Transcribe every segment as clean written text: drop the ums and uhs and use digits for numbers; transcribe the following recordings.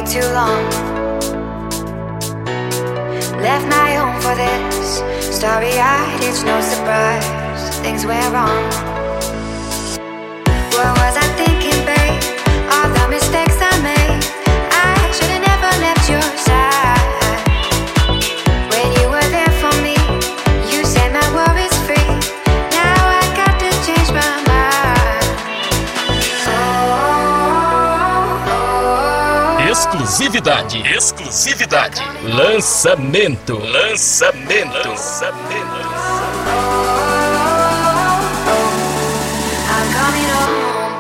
too long. Left my home for this. Starry-eyed, it's no surprise. Things went wrong. What was I thinking, babe? All the mistakes I made. I should've never left your side. When you were there for me, you set my worries free. Now I got to change my mind. Exclusividade, exclusividade. Lançamento, lançamento, lançamento. I'm coming home.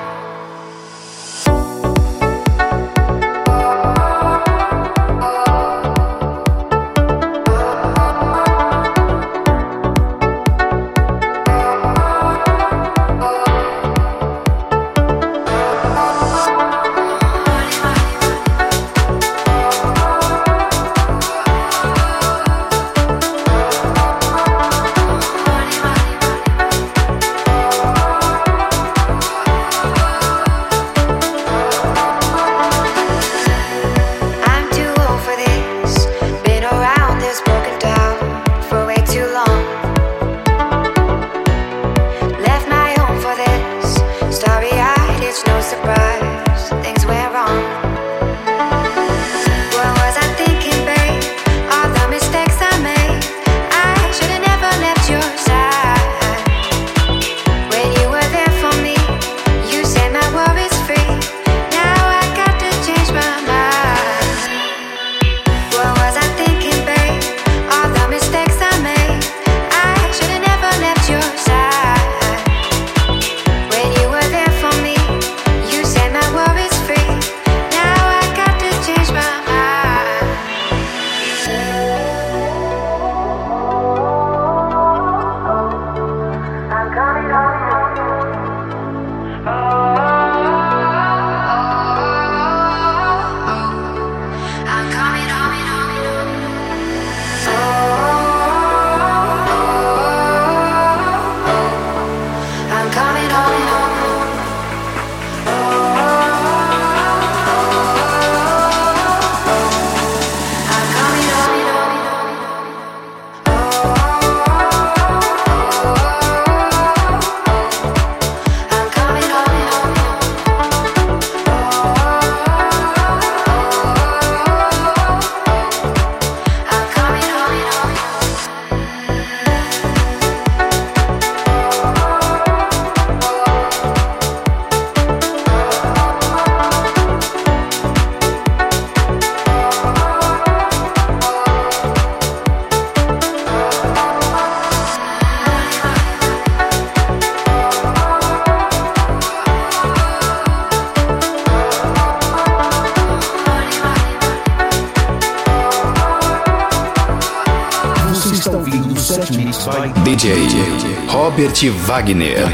DJ Robert Wagner.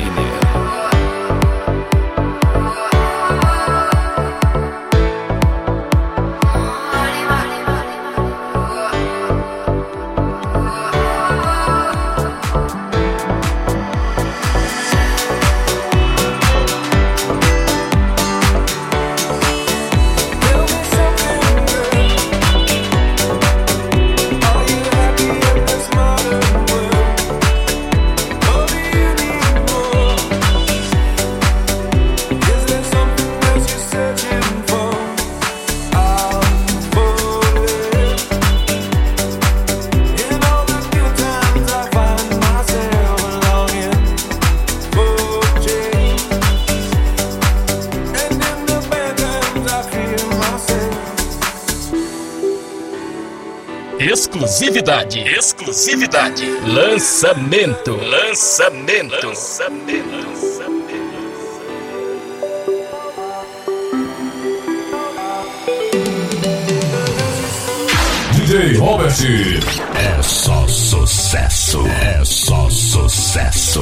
Exclusividade, exclusividade. Lançamento, lançamento, lançamento. DJ Robert. É só sucesso, é só sucesso.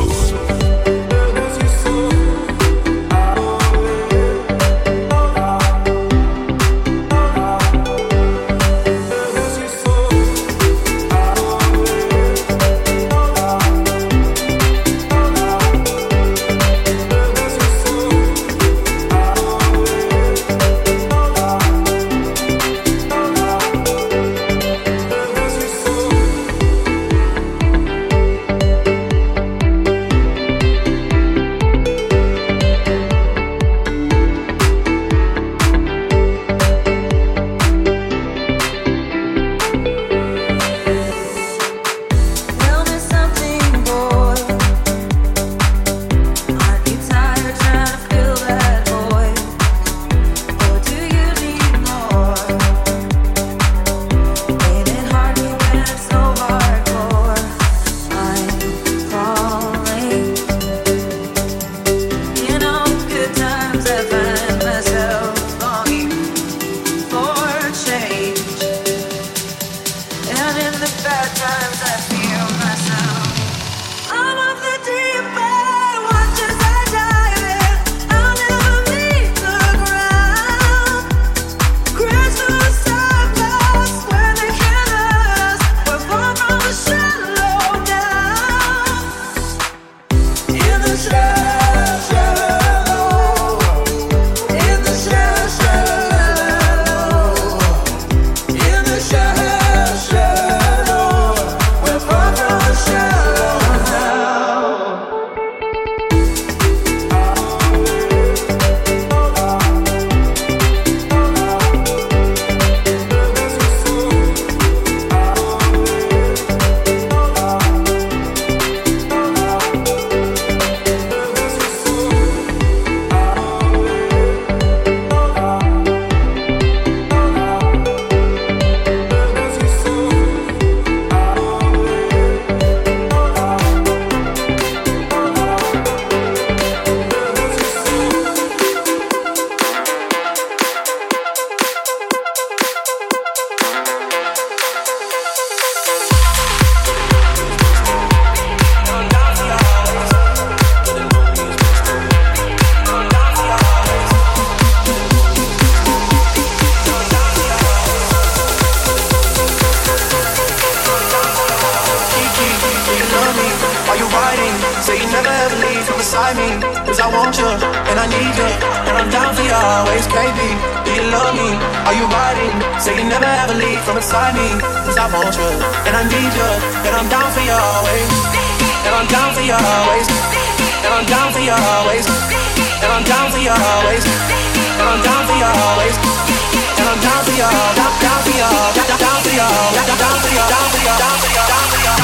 say you never ever leave from beside me. Cause I want you, and I need you, and I'm down for you always, baby. Do you love me? Are you riding? Say you never ever leave from beside me. Cause I want you, and I need you, and I'm down for you always. And I'm down for you always. And I'm down for you always. And I'm down for you always. And I'm down for you always. And I'm down for you, down for you, down for you, down for you, down for you, down for you, down for you,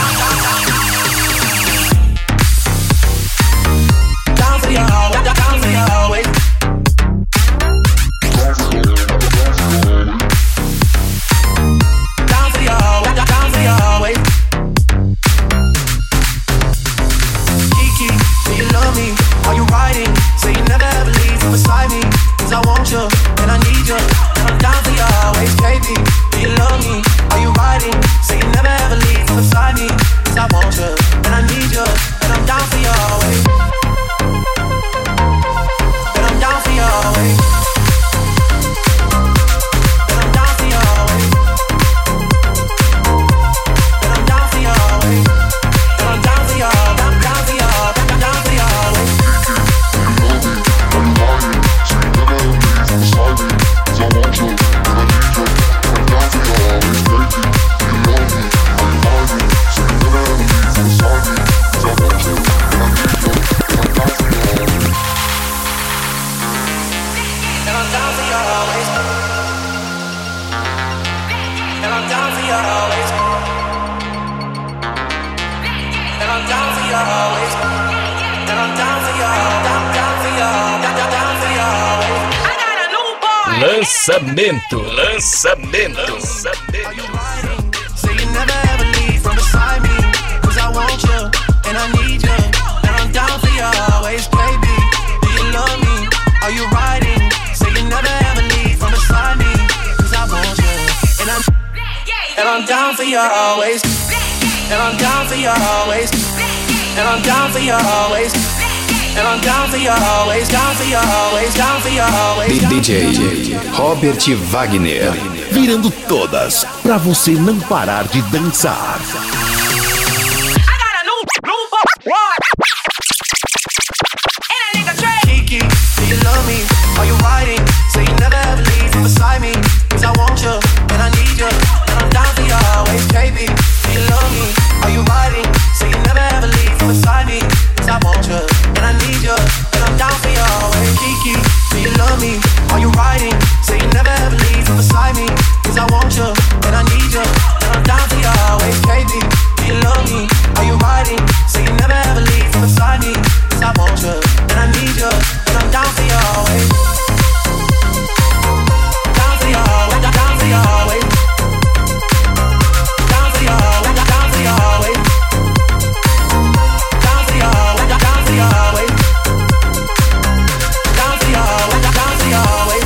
down for you, down for you always. Down for you, down for you always. Kiki, do you love me? Are you riding? Say you never ever leave from beside me. Cause I want you, and I need you, and I'm down for you always, baby. Do you love me? Are you riding? Say you never ever leave from beside me. Cause I want you, and I need you, and I'm down for you always. And I'm down for you always. And I'm down for you always. And I'm down for you always. And I'm down for you, down for you, down for you always. Lançamento. Say you never ever leave from beside me. Cause I want you, and I need you, and I'm down for you always, baby. Do you love me? Are you riding? Say you never ever leave from beside me. Cause I want you, and I'm down for you always. And I'm down for you always. And I'm down for you always. And I'm down for you always, down for you always, down for you always. DJ Robert Wagner. Virando todas pra você não parar de dançar. Kiki, do you love me? Are you riding? Say you never ever leave from beside me. Cause I want you, and I need you, and I'm down for you always, baby. Do you love me? Are you riding? Say you never ever leave from beside me. Cause I want you, and I need you, and I'm down for you always. Kiki, do you love me? Are you riding? Say you never ever leave from beside me. Cause I want you, and I need you, and I'm down for you always, baby. Do you love me? Are you riding? Say you never ever leave from beside me. Cause I want you, and I need you, and I'm down for you always. Down for you always, down for you always. Down for you always, down for you always. Down for you always, down for you always. Down for you always, down for you always.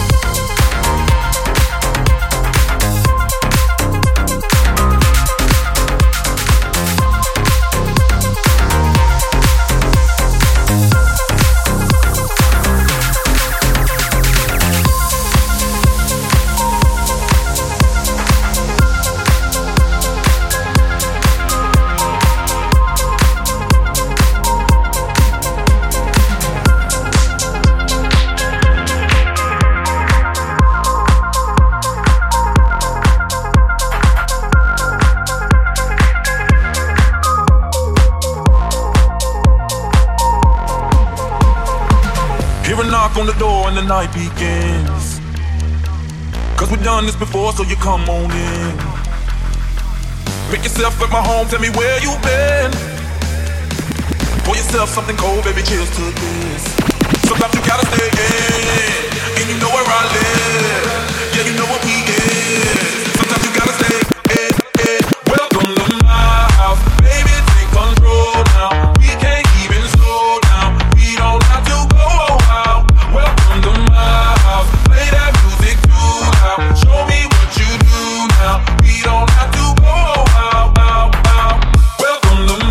On the door and the night begins. Cause we've done this before, so you come on in. Make yourself at my home, tell me where you've been. Pour yourself something cold, baby, cheers to this. Sometimes you gotta stay in, and you know where I live. Yeah, you know what we is. Sometimes you gotta stay in. Welcome to my house, baby, take control now. We can't even slow down, we don't have to go out. Welcome to my house, play that music too loud. Show me what you do now, we don't have to go out, out, out. Welcome to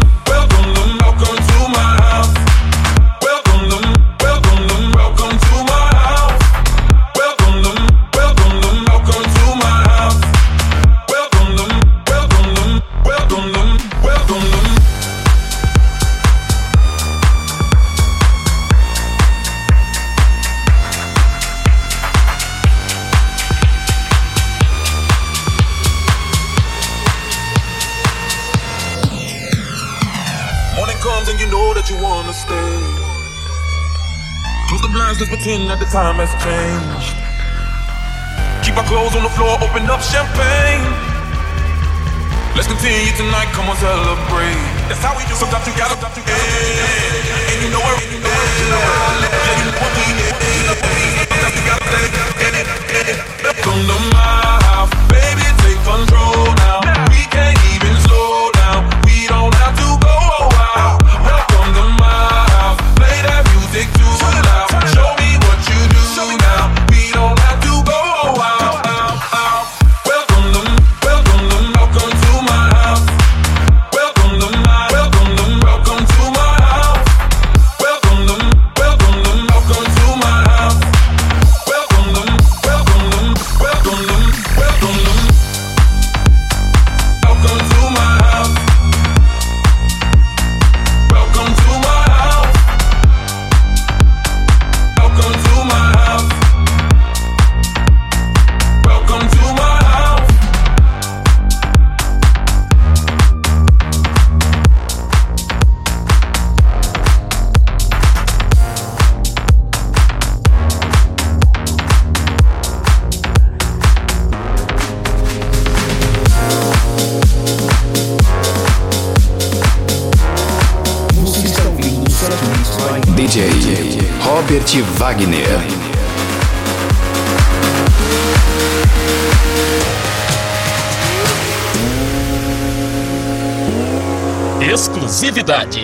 my house. Welcome to my house. Welcome to my house. Welcome comes and you know that you wanna stay. Close the blinds, let's pretend that the time has changed. Keep our clothes on the floor, open up champagne. Let's continue tonight, come on, celebrate. That's how we do. Sometimes you gotta, and you know where, yeah, you know what we need. Sometimes you gotta come to my house, baby, take control now. We can't even slow down. We don't have to go out. Welcome to my house, play that music too loud. Show me what you do now. We don't have to go out. Welcome to my house. Welcome to my welcome to my house. Welcome to my house. Welcome to DJ Robert Wagner. Exclusividade.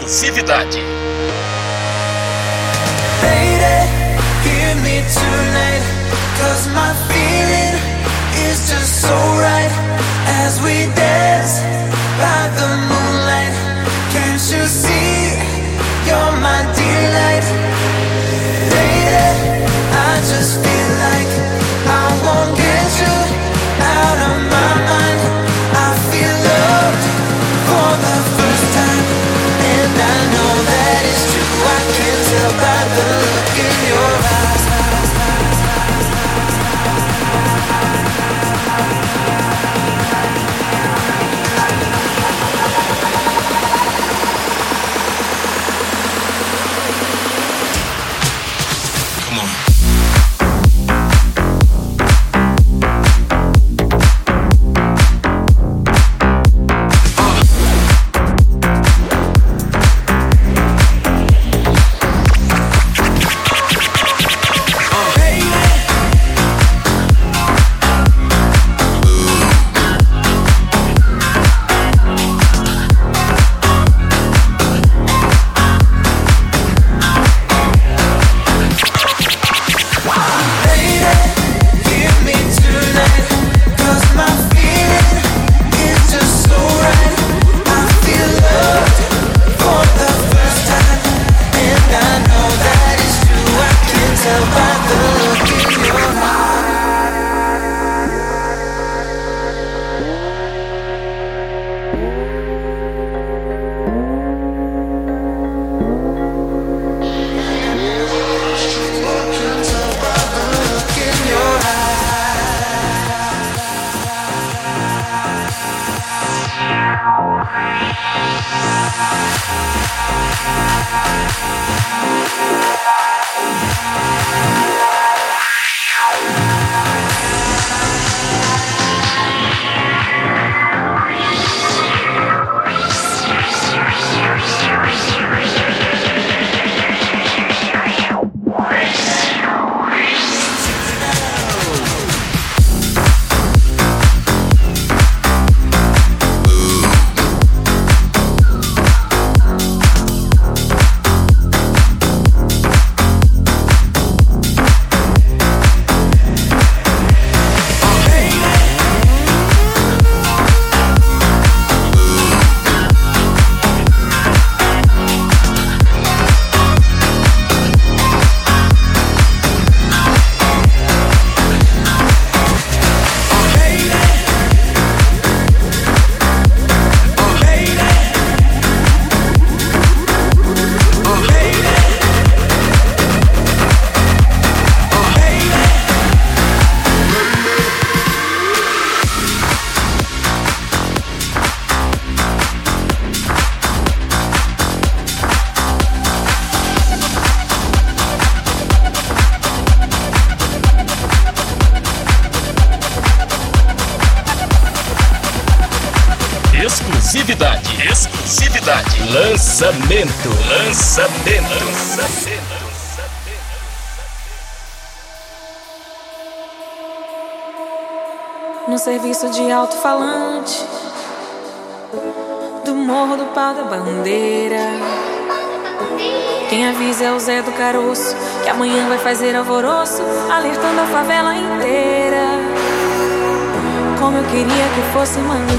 Lady, give me tonight, 'cause my feeling is just so right. As we dance by the moonlight, can't you see you're my delight? Lady, I just feel like I won't get you out of my mind. I feel loved for the first time, and I know that it's true. I can tell by the look in your eyes. Lançamento. No serviço de alto-falante do Morro do Pau da Bandeira, quem avisa é o Zé do Caroço, que amanhã vai fazer alvoroço, alertando a favela inteira. Como eu queria que fosse Mangueira,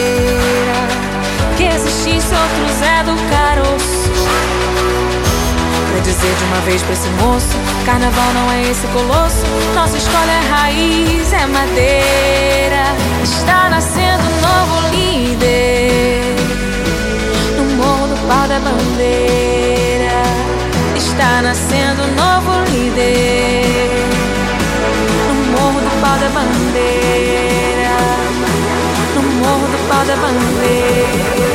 que existisse outro Zé do Caroço, pra dizer de uma vez pra esse moço: carnaval não é esse colosso, nossa escola é raiz, é madeira. Está nascendo um novo líder no Morro do Pau da Bandeira. Está nascendo um novo líder no Morro do Pau da Bandeira, no Morro do Pau da Bandeira.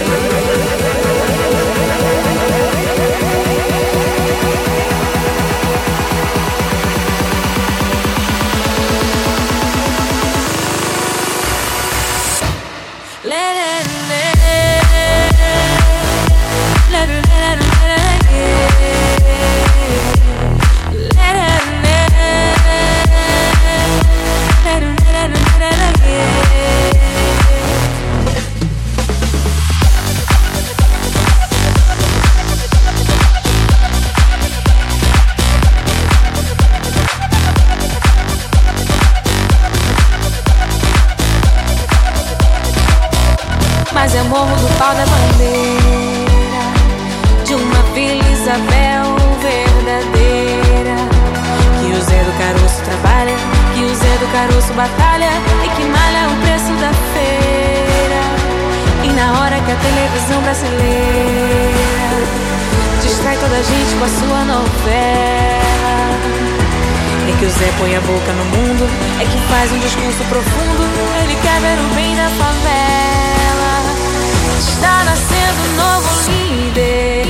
Mas é o Morro do Pau da Bandeira, de uma Vila Isabel verdadeira, que o Zé do Caroço trabalha, que o Zé do Caroço batalha e que malha o preço da feira. E na hora que a televisão brasileira distrai toda a gente com a sua novela, é que o Zé põe a boca no mundo, é que faz um discurso profundo, ele quer ver o bem da favela. Está nascendo um novo líder,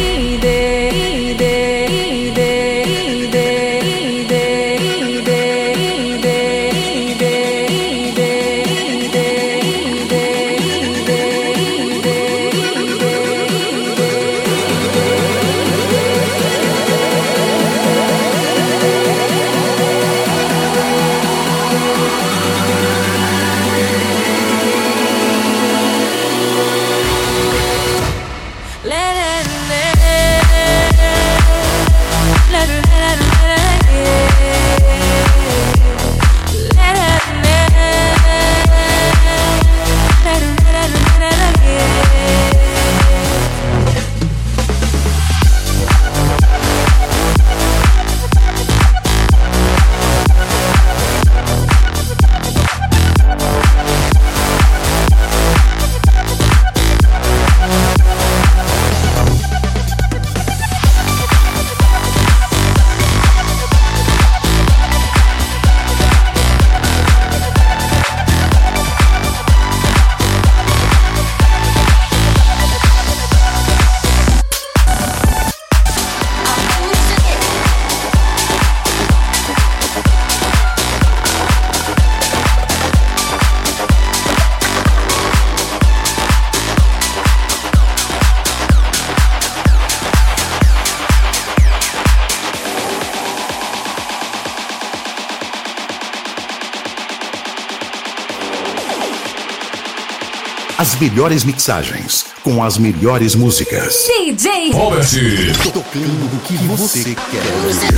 As melhores mixagens, com as melhores músicas. DJ Robert. Tocando o que você quer ouvir.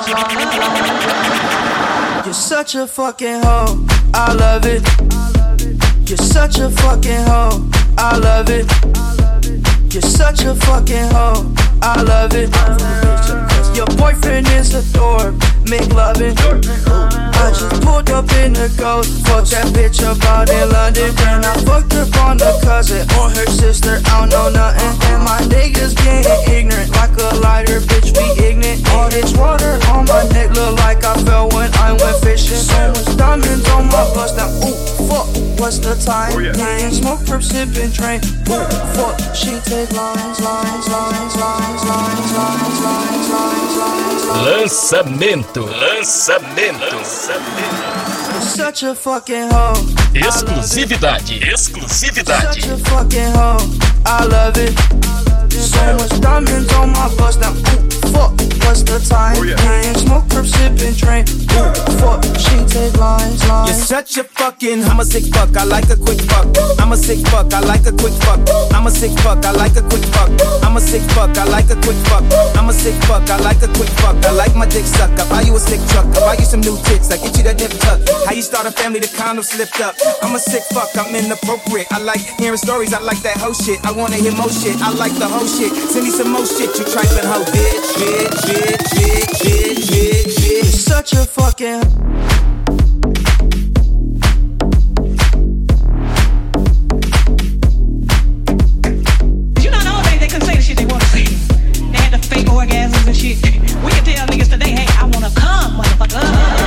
You're such a fucking hoe, I love it. You're such a fucking hoe, I love it. You're such a fucking hoe, I love it. Your boyfriend is a dork, make loving. I just pulled up in the ghost, fuck that bitch about in London. And I fucked up on the cousin or her sister, I don't know nothing. And my niggas getting ignorant, like a lighter, bitch, we ignorant. All this water on my neck look like I fell when I went fishing. So much diamonds on my bust, now ooh, fuck, what's the time? Man, smoke, perp, sippin', train, ooh, fuck. She take lines, lines, lines, lines, lines, lines, lines, lines, lines. Lançamento. You're such a fucking hoe. Exclusividade. Such a fucking hoe, I love it. So much diamonds on my bust, now ooh, fuck, what's the time? Man, smoke, perp, sippin', train, ooh, fuck, she take lines, lines. You're such a fucking, I'm a sick fuck, I like a quick fuck. I'm a sick fuck, I like a quick fuck. I'm a sick fuck, I like a quick fuck. I'm a sick fuck, I like a quick fuck. I'm a sick fuck, I like a quick fuck. I like my dick suck, I buy you a slick truck. I buy you some new tits, I get you that nip tuck. How you start a family, the condom slipped up. I'm a sick fuck, I'm inappropriate. I like hearing stories, I like that hoe shit. I wanna hear more shit, I like the whole shit. Send me some more shit, you trifling hoe, bitch, bitch, bitch, bitch, bitch, bitch, bitch. You're such a fucking. You know, nowadays they couldn't say the shit they want to say. They had the fake orgasms and shit. We can tell niggas today, hey, I wanna come, motherfucker.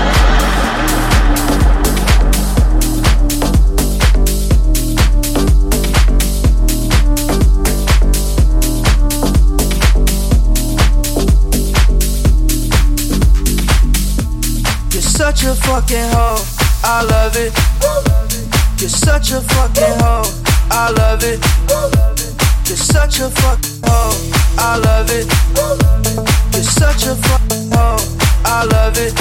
Such a fucking hoe, I love it. You're such a fucking hoe, I love it. You're such a fucking hoe, I love it. You're such a fucking hoe, I love it.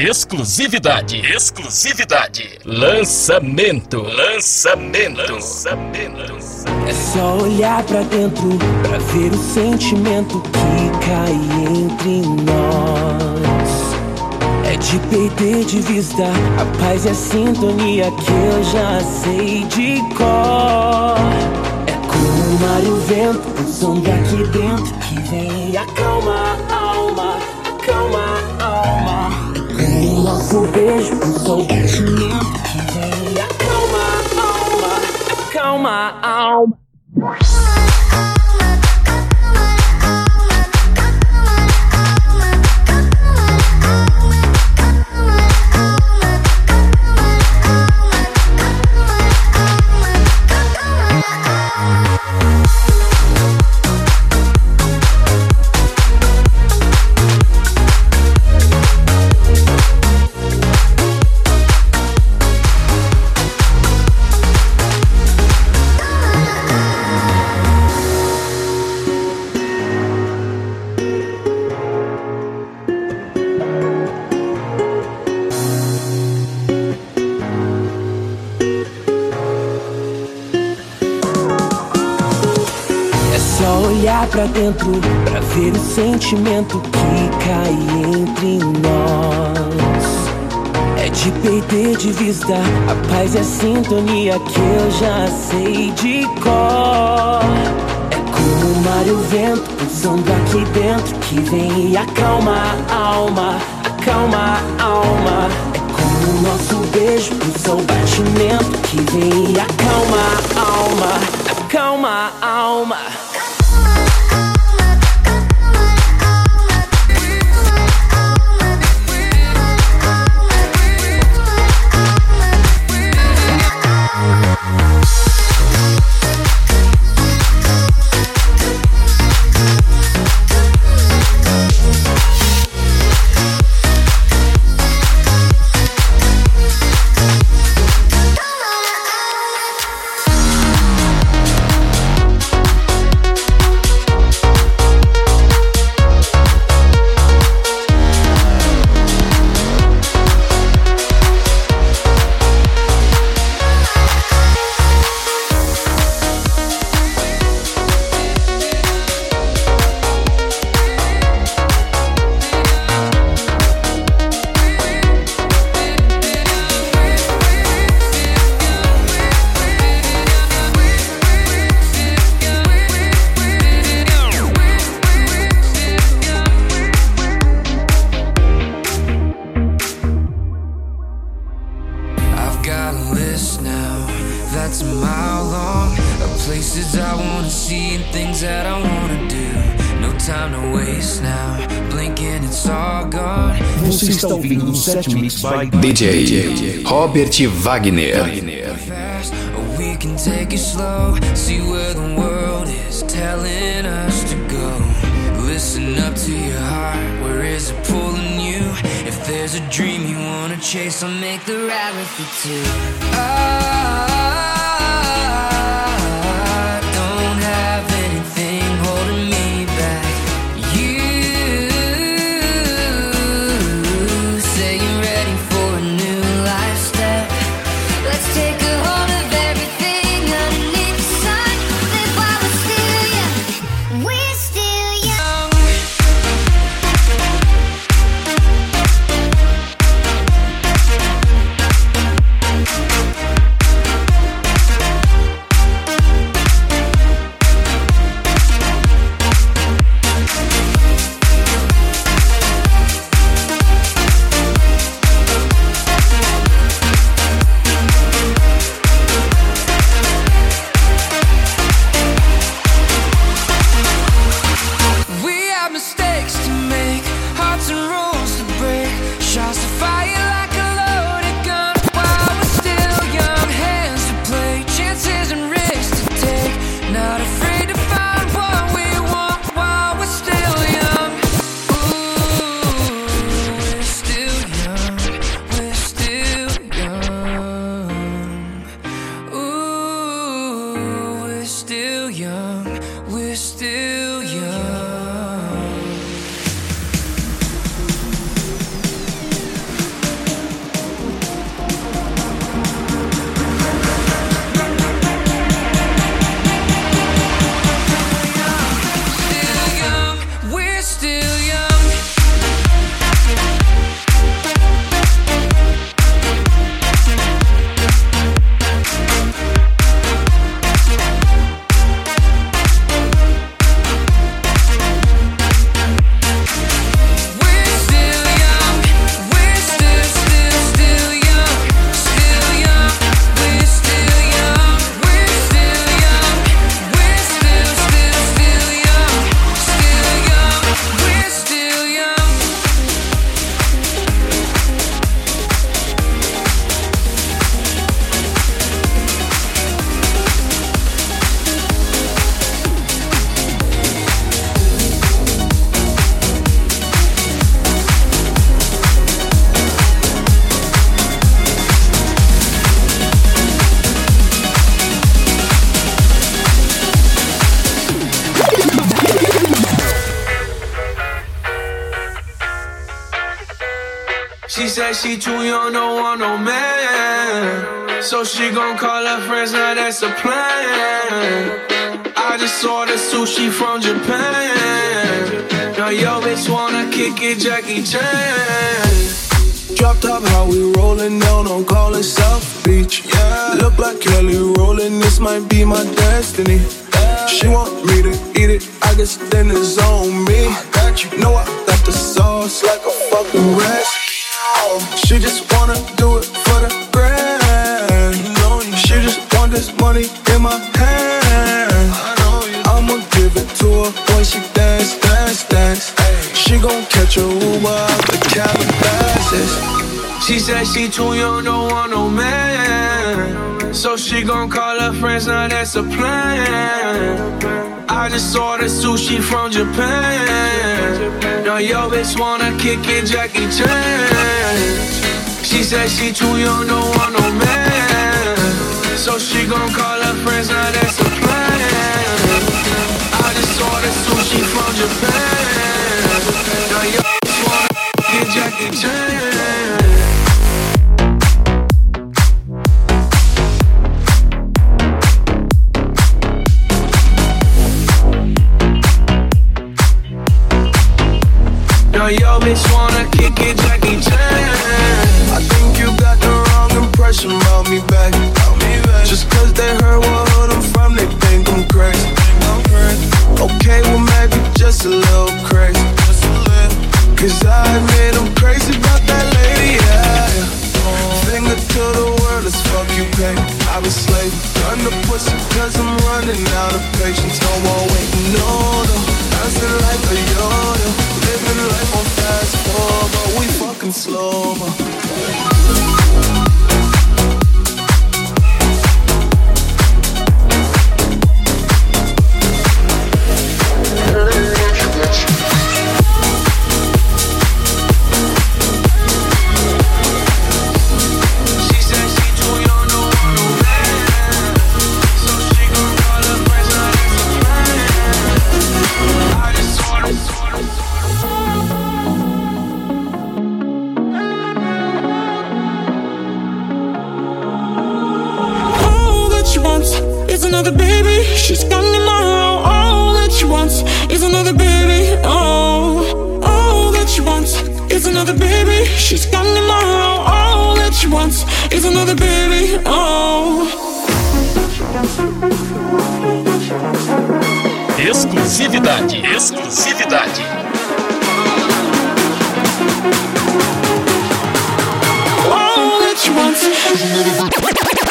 Exclusividade. Lançamento. É só olhar pra dentro pra ver o sentimento que cai entre nós. É de perder de vista a paz e a sintonia que eu já sei de cor. É como o mar e o vento pulsando aqui dentro que vem e acalma a alma, acalma a alma. É como o nosso beijo pulsa o batimento que vem e acalma a alma, acalma a alma. Pra dentro, pra ver o sentimento que cai entre nós. É de perder de vista a paz e a sintonia que eu já sei de cor. É como o mar e o vento pulsando aqui dentro que vem e acalma a alma, acalma a alma. É como o nosso beijo pulsa o batimento que vem e acalma a alma, acalma a alma. Você está ouvindo um set mix by DJ Robert Wagner. We can take it slow, see where the world is telling us to go. Listen up to your heart, where is it pulling you? If there's a dream you wanna chase, I'll make the ride with you too. I don't have anything holding me back. You say you're ready for a new lifestyle. Let's take a hold of everything underneath the sun. Live while we're still young. We're still young. She said she too young, don't want no man. So she gon' call her friends, now that's a plan. I just ordered sushi from Japan. Now yo bitch wanna kick it, Jackie Chan. Drop top, how we rollin' down on call it South Beach. Yeah. Look like Kelly rollin', this might be my destiny. She want me to eat it, I guess then it's on me. I got you, know I got the sauce like a fucking recipe. She just wanna do it for the grand. She just want this money in my hand. I'ma give it to her when she dance, dance, dance. She gon' catch a Uber out the Calabasas. She said she too young, don't want no man. So she gon' call her friends, now that's a plan. I just ordered sushi from Japan. Now yo bitch wanna kick it, Jackie Chan. She said she too young, don't want no man. So she gon' call her friends, now that's a plan. I just ordered sushi from Japan. Now yo bitch wanna kick Jackie Chan. Yo, bitch wanna kick it, Jackie Chan. I think you got the wrong impression about me back. Just cause they heard what hood I'm from, they think I'm crazy. Okay, well maybe just a little crazy. Cause I admit I'm crazy about that lady, yeah. Finger to the world, let's fuck you, baby. I was slave, run the pussy cause I'm running out of patience. No more waiting, no, no. Dancing like a yo-yo, living life on fast forward, but we fucking slow-mo. Another baby, she's gone tomorrow. All that she wants is another baby. Oh, all that she wants is another baby. She's gone tomorrow. All that she wants is another baby. Oh. Exclusividade, exclusividade. All that she wants is another baby.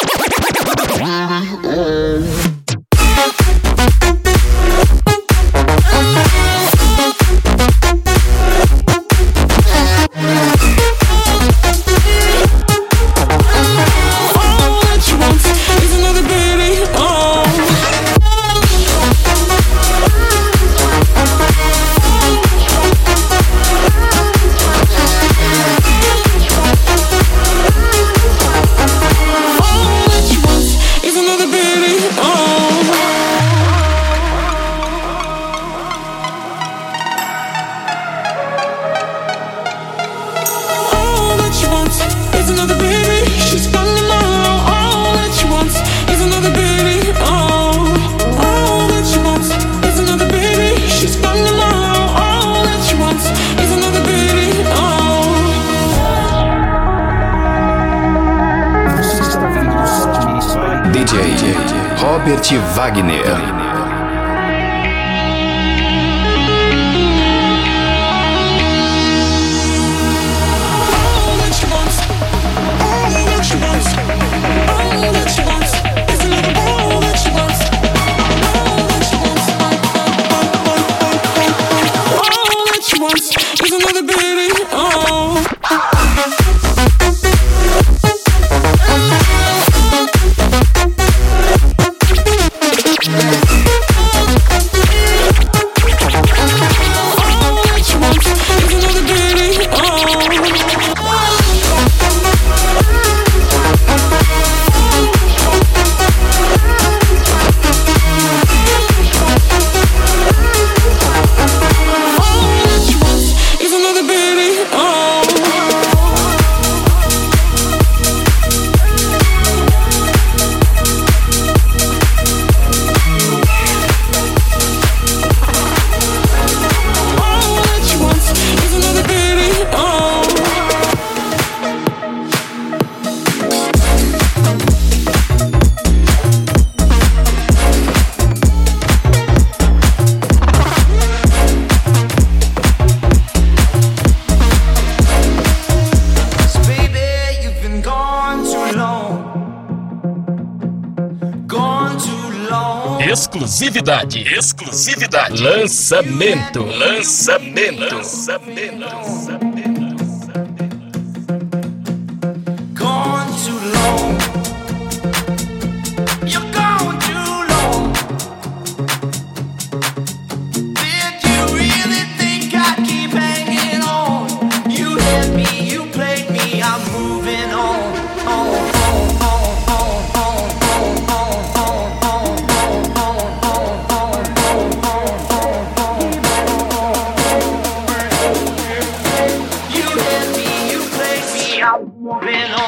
Robert Wagner. Is another baby, oh. Exclusividade. Lançamento. Gone too long. You're gone too long. Did you really think I'd keep hanging on? You hit me, you played me, I'm moving on. You hit me, you played me, I'm moving on.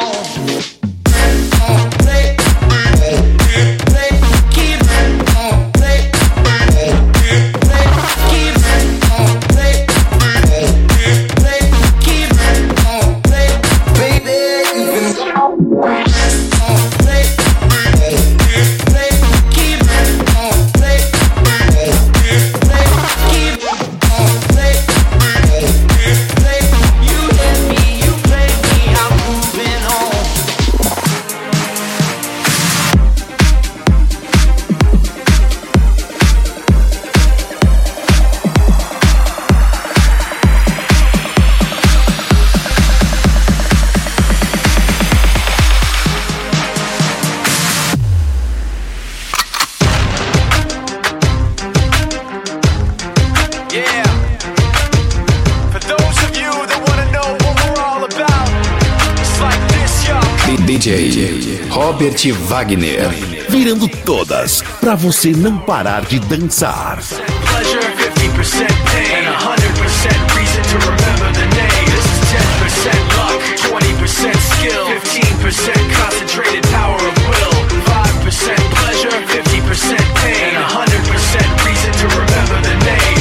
DJ Robert Wagner. Virando todas pra você não parar de dançar. Pleasure, 50% pain, 100% reason to remember the name. This is 10% luck, 20% skill, 15% concentrated power of will, 5% pleasure, 50% pain, 100% reason to remember the name.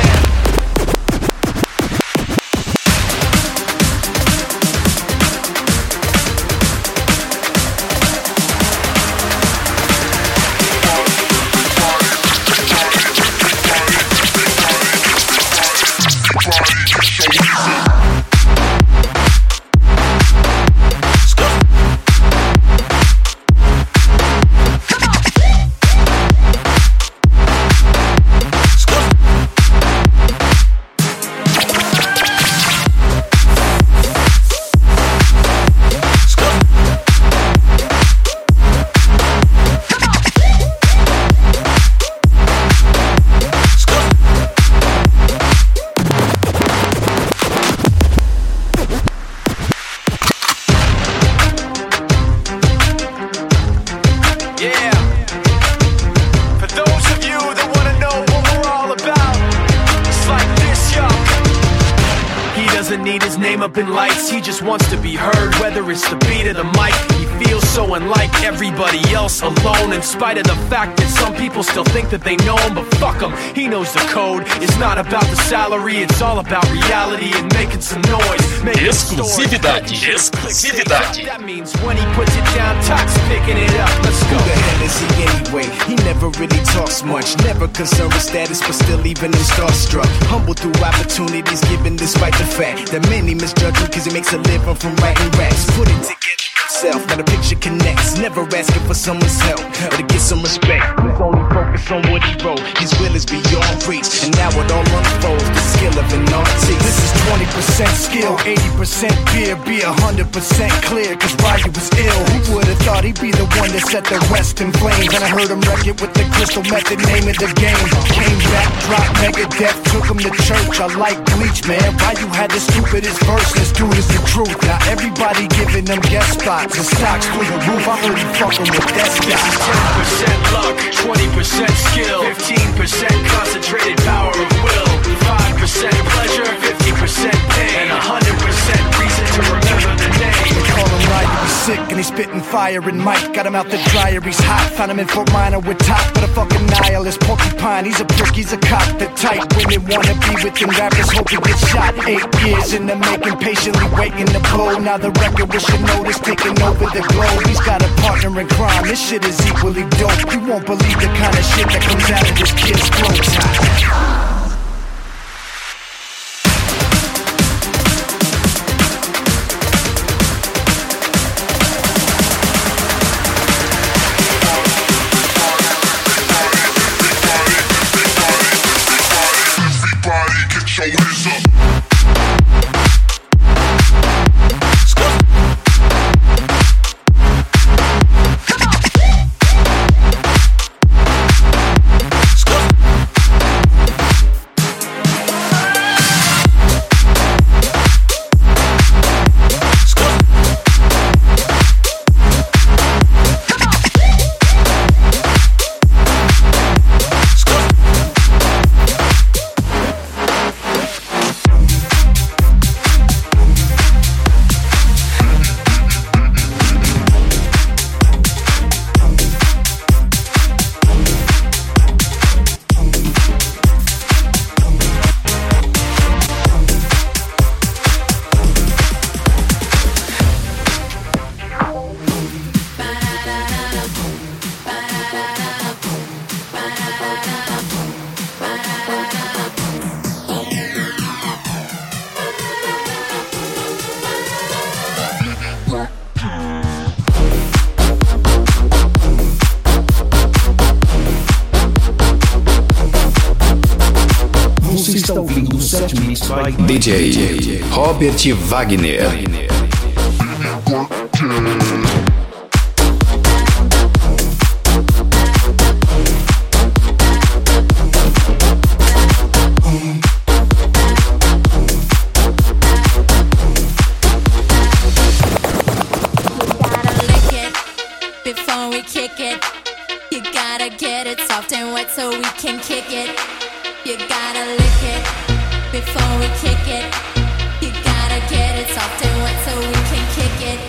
Up in lights, he just wants to be heard, whether it's the beat of the mic. He feels so unlike everybody else, alone, in spite of the fact that some people still think that they know him, but fuck him, he knows the code. It's not about the salary, it's all about reality and making some noise. Exclusividade. That means when he puts it down, Tox picking it up. Let's go. Who the hell is he anyway? He never really talks much, never concerned with status, but still leaving him starstruck. Humble through opportunities given despite the fact that many misjudge him cause he makes a living from writing raps. Put it together himself, now the picture connects. Never asking for someone's help or to get some respect. He's only focused on what he wrote. His will is beyond reach, and now it all unfolds. The skill of an artist. This is 20% skill, 80% beer, be 100% clear, cause Ryu was ill. Who would've thought he'd be the one that set the West in flames? And I heard him wreck it with the Crystal Method, name of the game. Came back, dropped Megadeth, took him to church. I like Bleach, man. Ryu had the stupidest verse, this dude is the truth. Now everybody giving them guest spots and stocks through the roof. I heard he fucking with that guy. 10% luck, 20% skill, 15% concentrated power of will, 5% pleasure, 50% pain, and 100% reason to remember the name. They call him Ryu, he's sick and he's spitting fire and Mike got him out the dryer, he's hot. Found him in Fort Minor with top, but a fucking nihilist porcupine. He's a prick, he's a cop. The type women wanna be with them rappers, hope he gets shot. 8 years in the making, patiently waiting to blow. Now the record with your notice taking over the globe. He's got a partner in crime, this shit is equally dope. You won't believe the kind of shit that comes out of this kid's throat. Você está ouvindo o set mix by DJ Robert Wagner. Before we kick it, you gotta get it soft and wet so we can kick it. You gotta lick it before we kick it. You gotta get it soft and wet so we can kick it.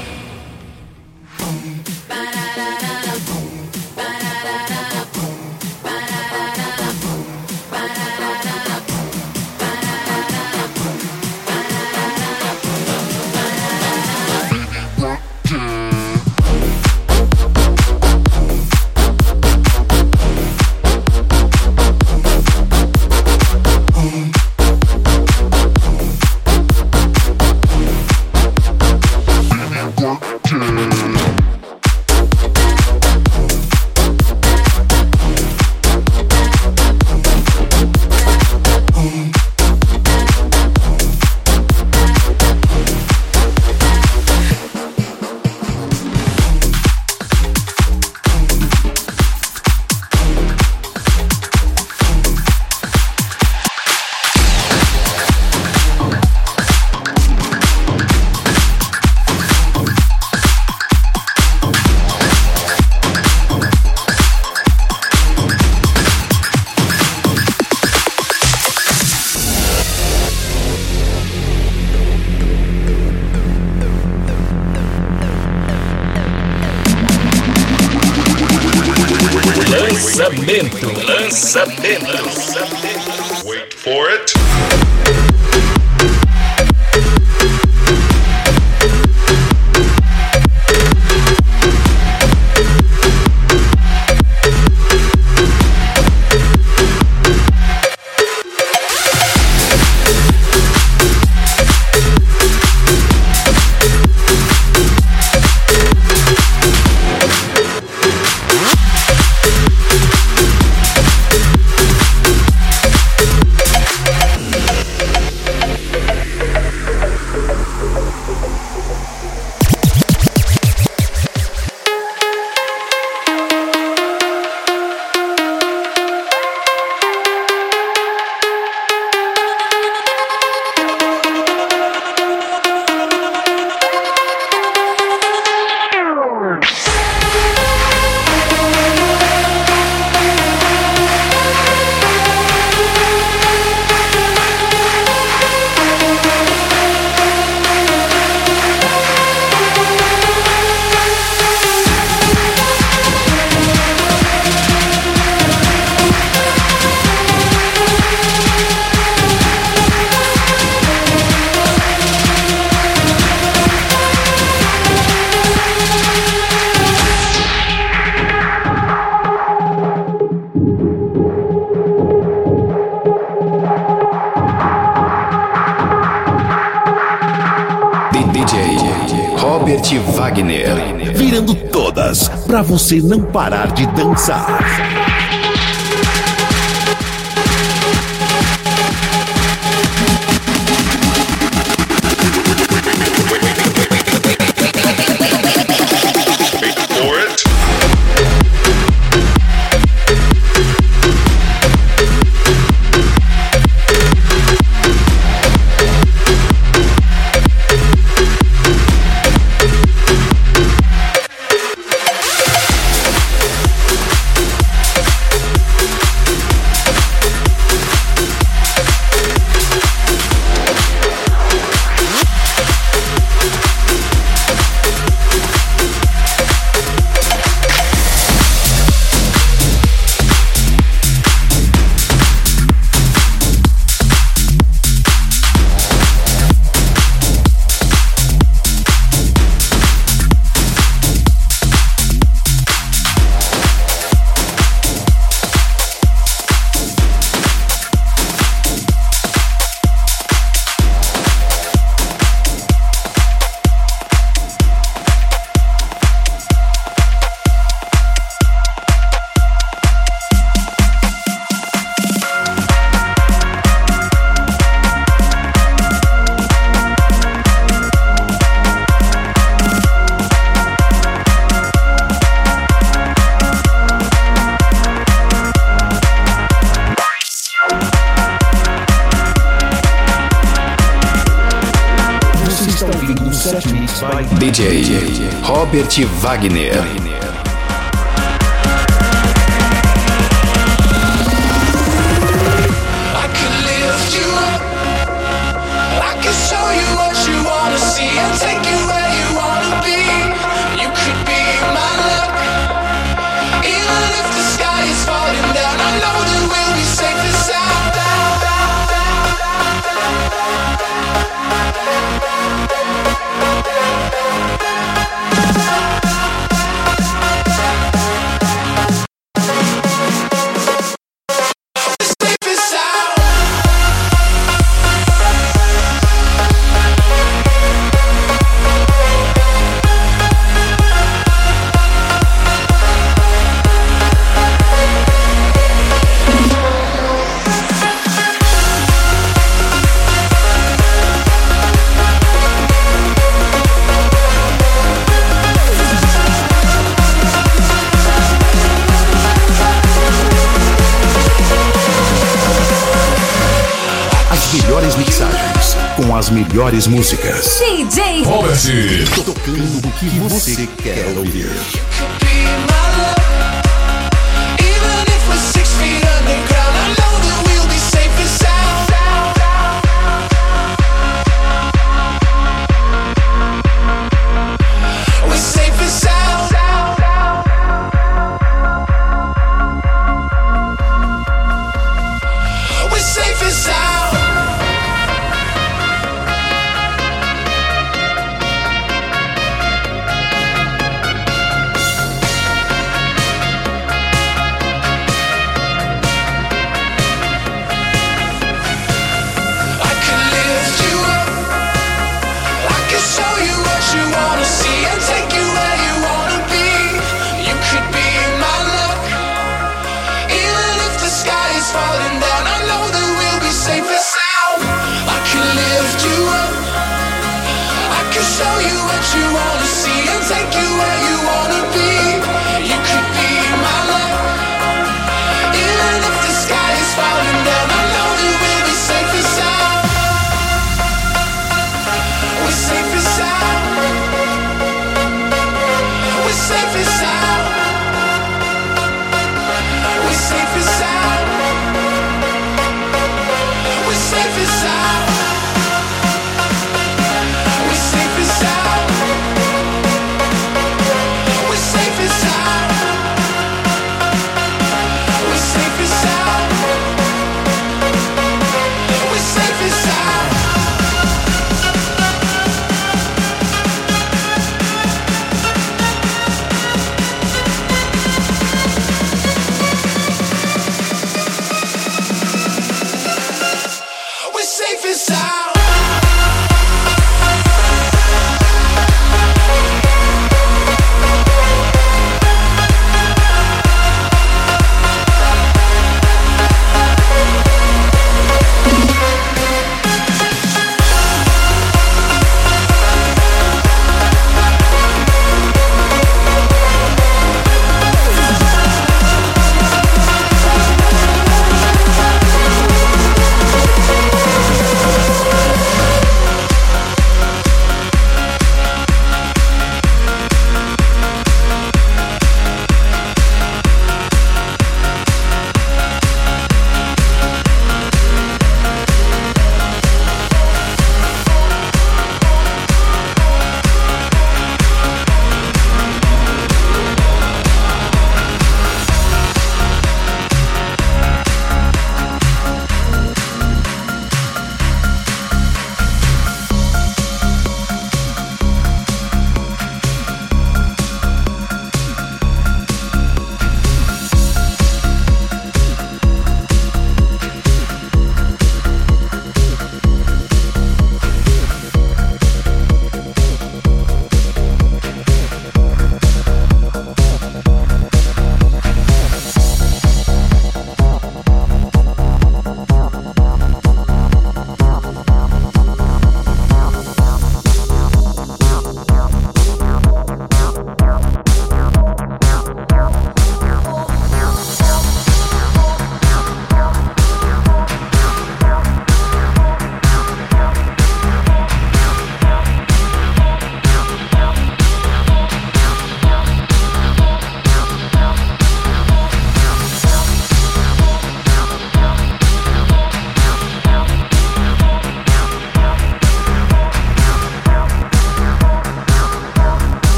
Lançamento. Wait for it. Robert Wagner. Virando todas, pra você não parar de dançar. set mix by DJ Robert Wagner. Melhores mixagens com as melhores músicas. DJ Robert, tocando o que você quer ouvir.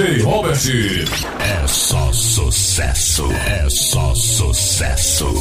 DJ Robert. É só sucesso. É só sucesso.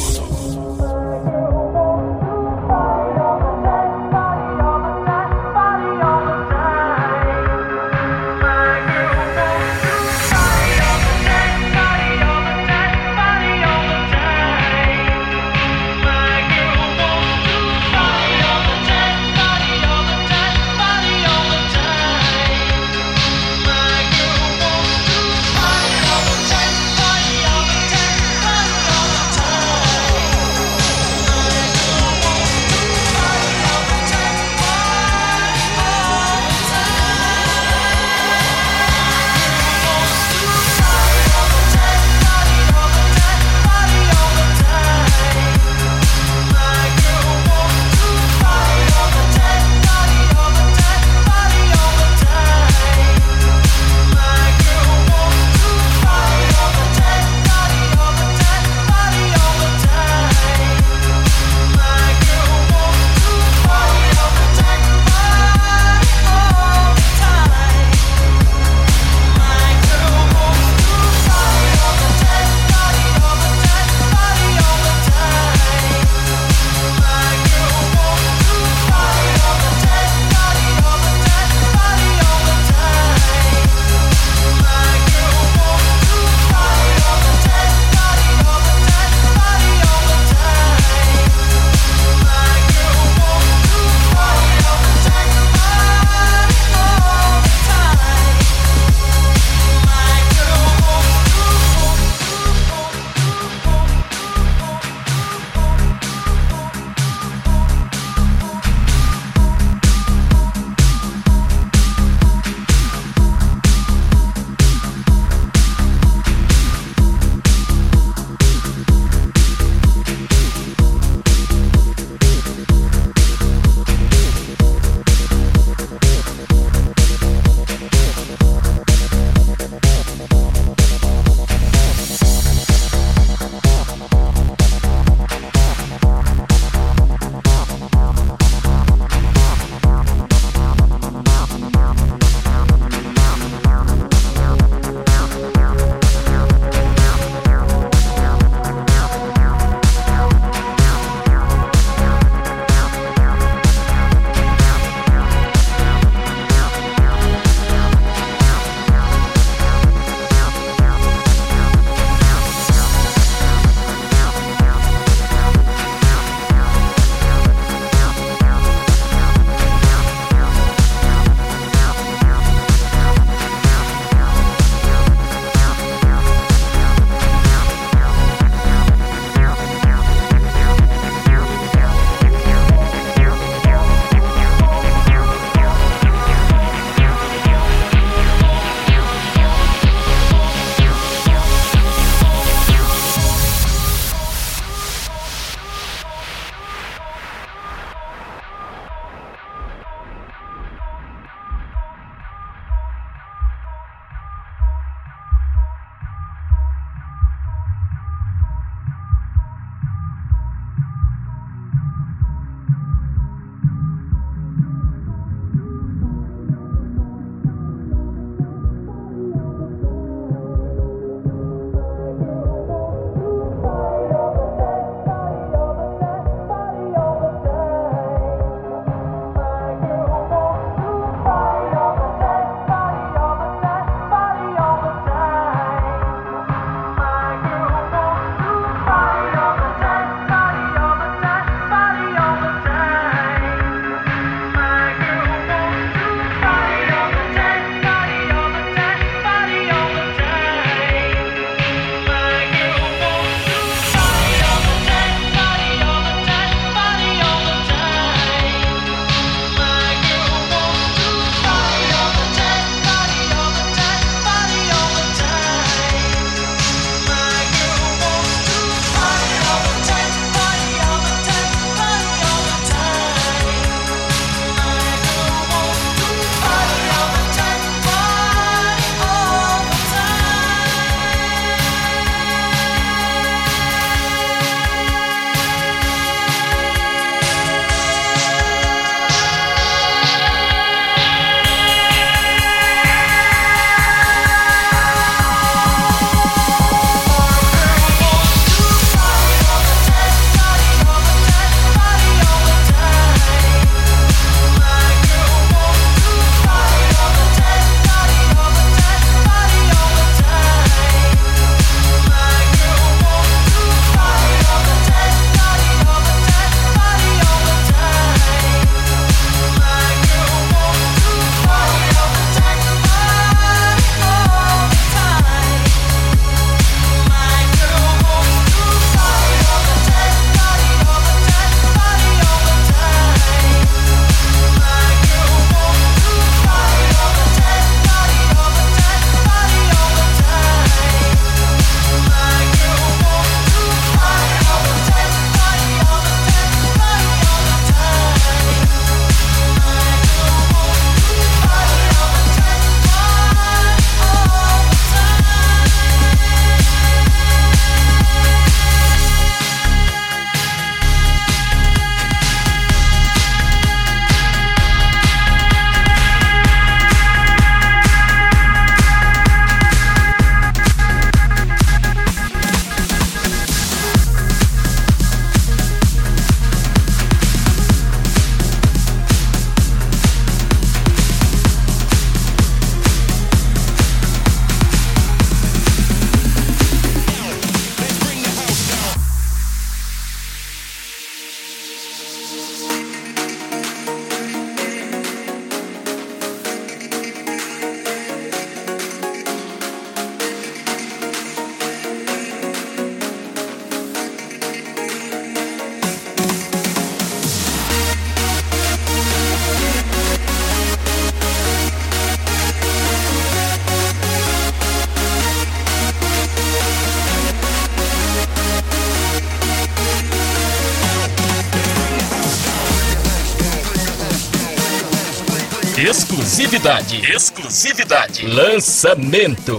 Exclusividade. Lançamento.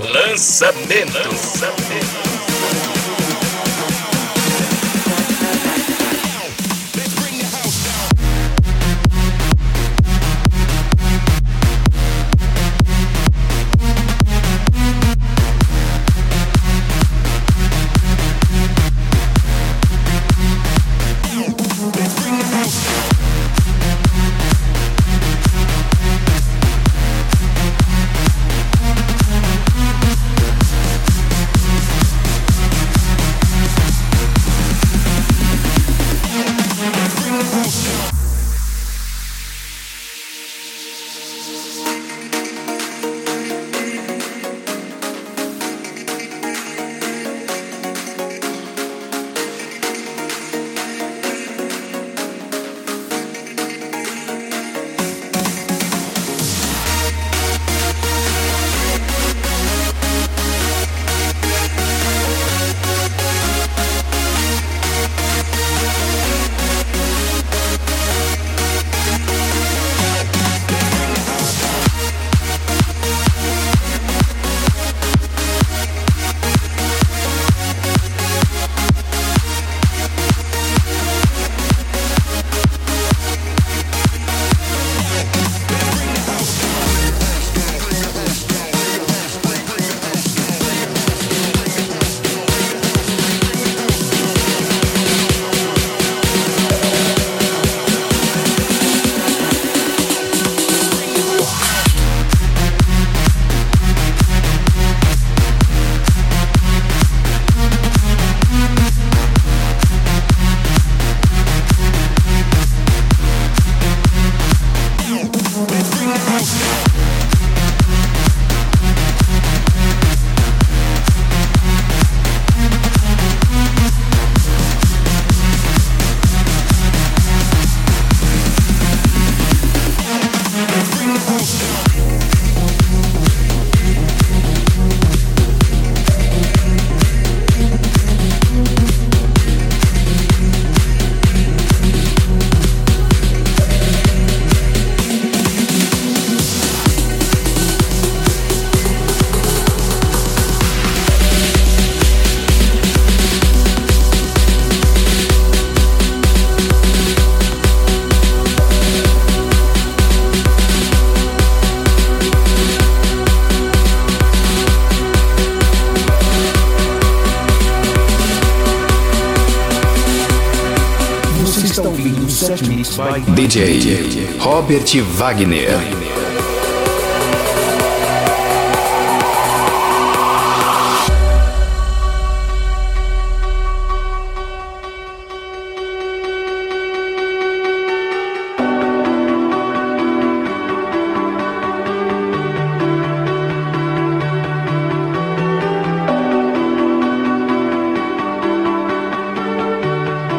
DJ Robert Wagner.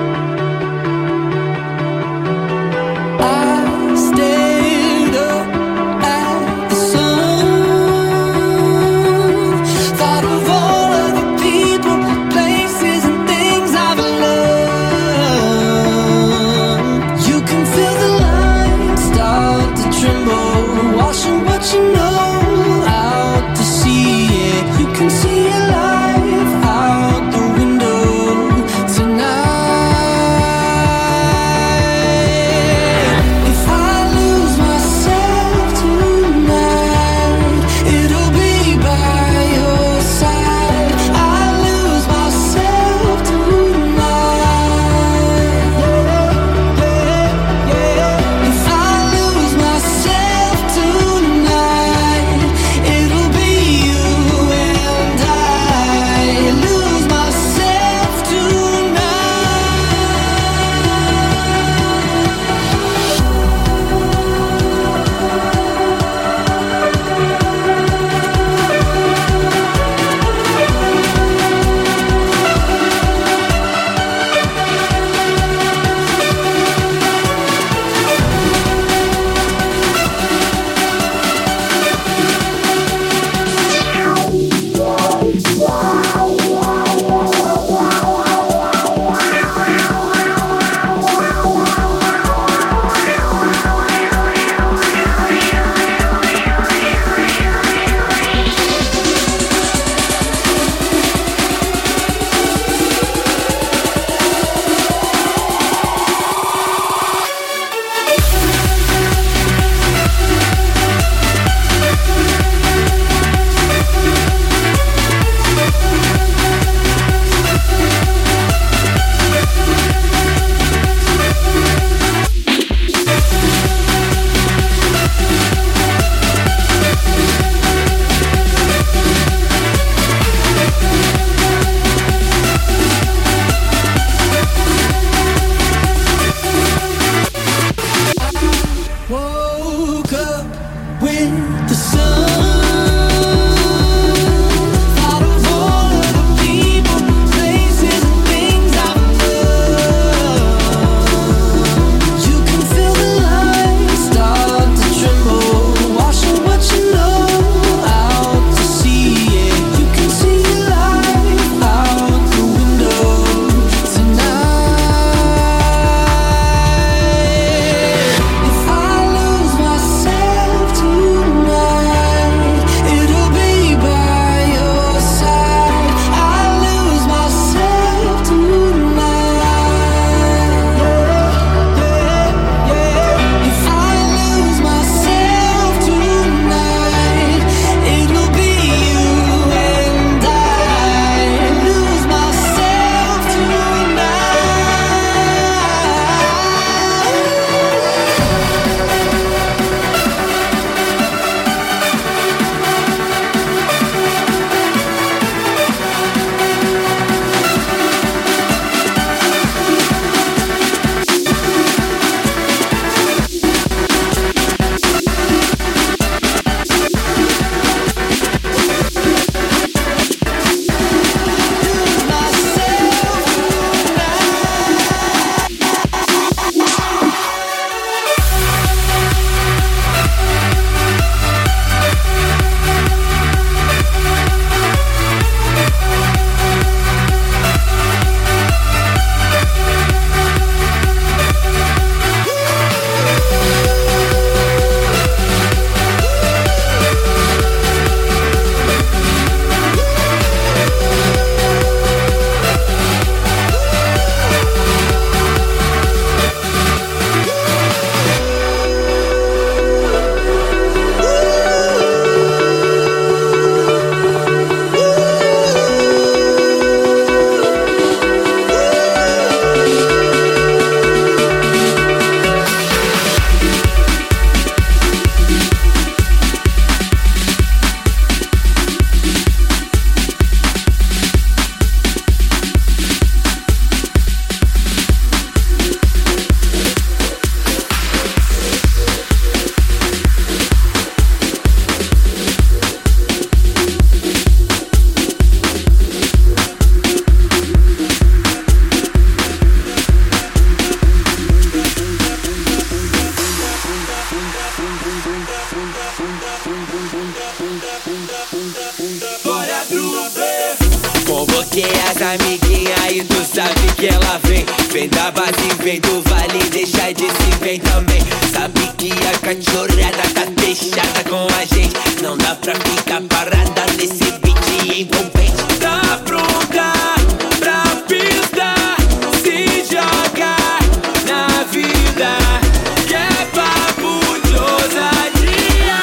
I stayed up tem as amiguinhas e tu sabe que ela vem. Vem da base, vem do vale, deixa de se vem também. Sabe que a cachorrada tá fechada com a gente. Não dá pra ficar parada nesse beat envolvente. Tá pronta pra pista, se joga na vida, que é papo de ousadia.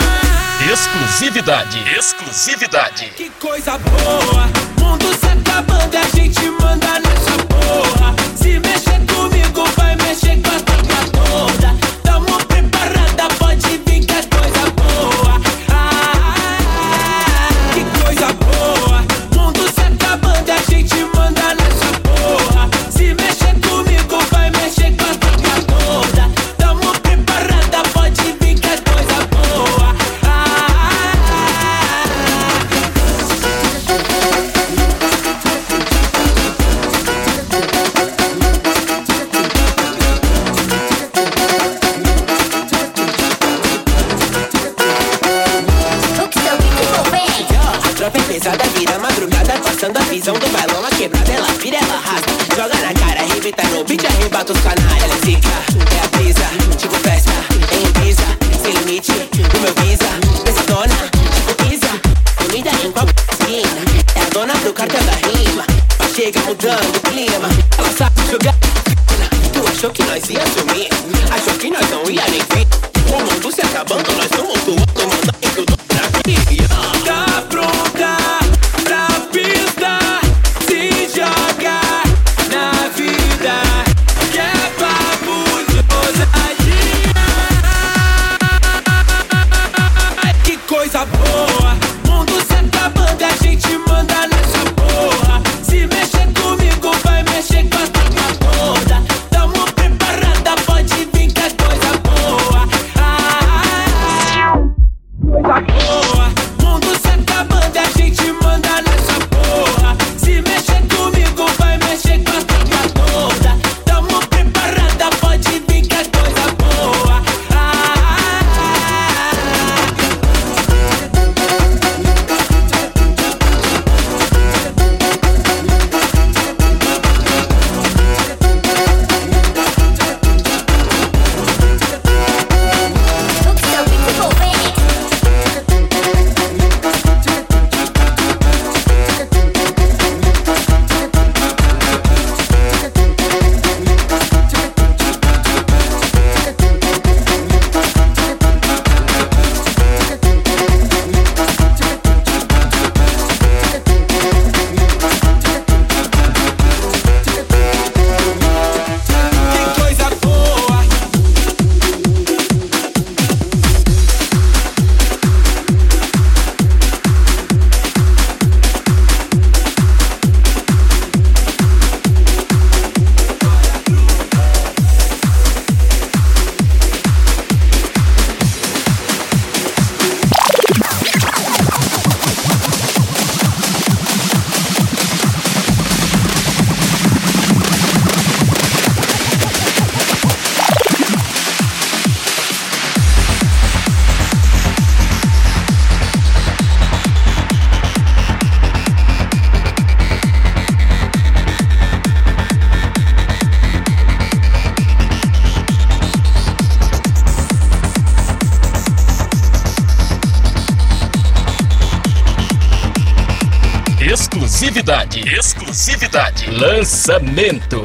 Exclusividade. Que coisa boa, mundo se acabando e a gente manda nessa porra. Se mexer comigo, vai mexer com a tropa toda. Tamo preparada, pode vir que é coisa boa. Que coisa boa, mundo se acabando e a gente manda nessa porra. Se mexer comigo, vai mexer com a tropa toda. Tamo preparada, pode vir que é coisa boa. Tropa é pesada, vira madrugada, passando a visão do bailão, a quebrada, ela vira, ela arrasta. Joga na cara, arrebenta no beat, arrebata os canais. Ela fica, é a brisa, tipo festa, em Ibiza, sem limite, no meu visa. Pesadona, tipo Isa, comida em qual esquina. É a dona do cartel da rima, mas chega mudando o clima. Ela sabe jogar, tu achou que nós ia sumir, achou que nós não ia nem vir. O mundo se acabando, nós tumultuando, mandando tudo pra aqui. Tá pronta pra pista, se joga na vida, que é papo de ousadia. Que coisa boa, mundo se acabando e a gente manda nessa porra. Se mexer comigo, vai mexer com a tropa toda. Tamo preparada, pode vir que é coisa boa. Coisa boa, mundo se acabando e a gente manda nessa porra. Se mexer comigo, vai mexer com a tropa toda. Tamo preparada, pode vir que é coisa boa. Exclusividade. Lançamento.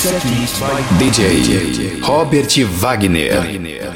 DJ Robert Wagner.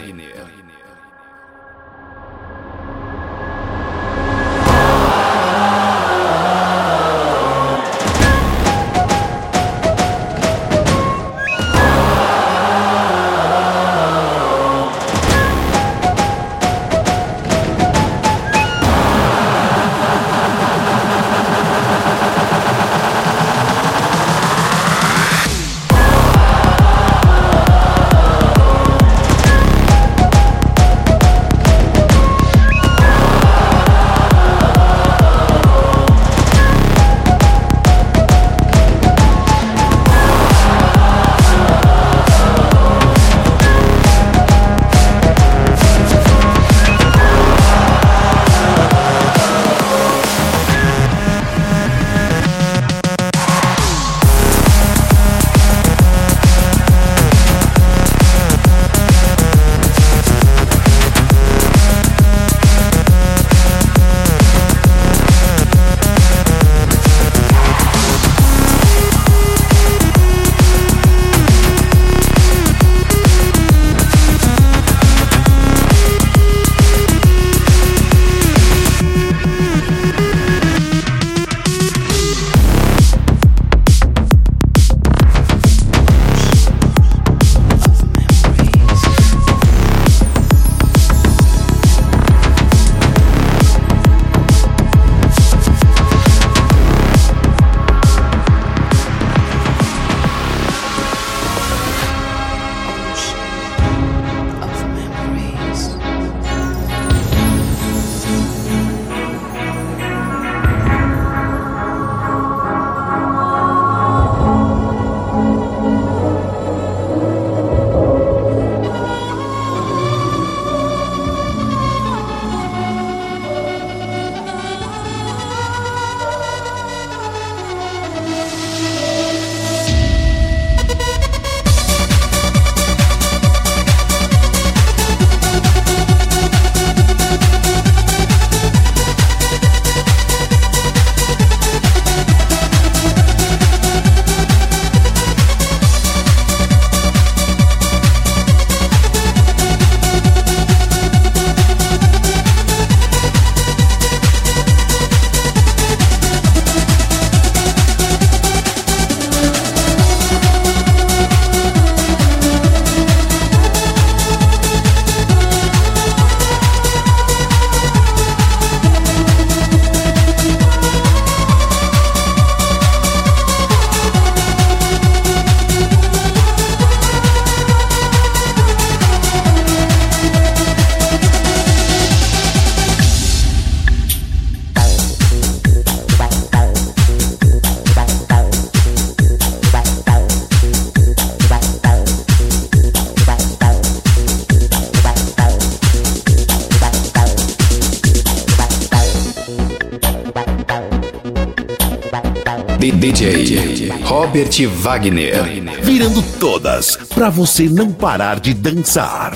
DJ Robert Wagner. Virando todas pra você não parar de dançar.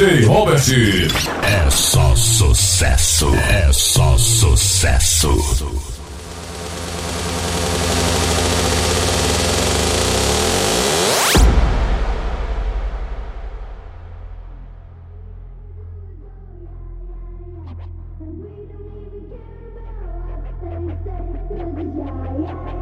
DJ Robert. É só sucesso. É só sucesso. Yeah.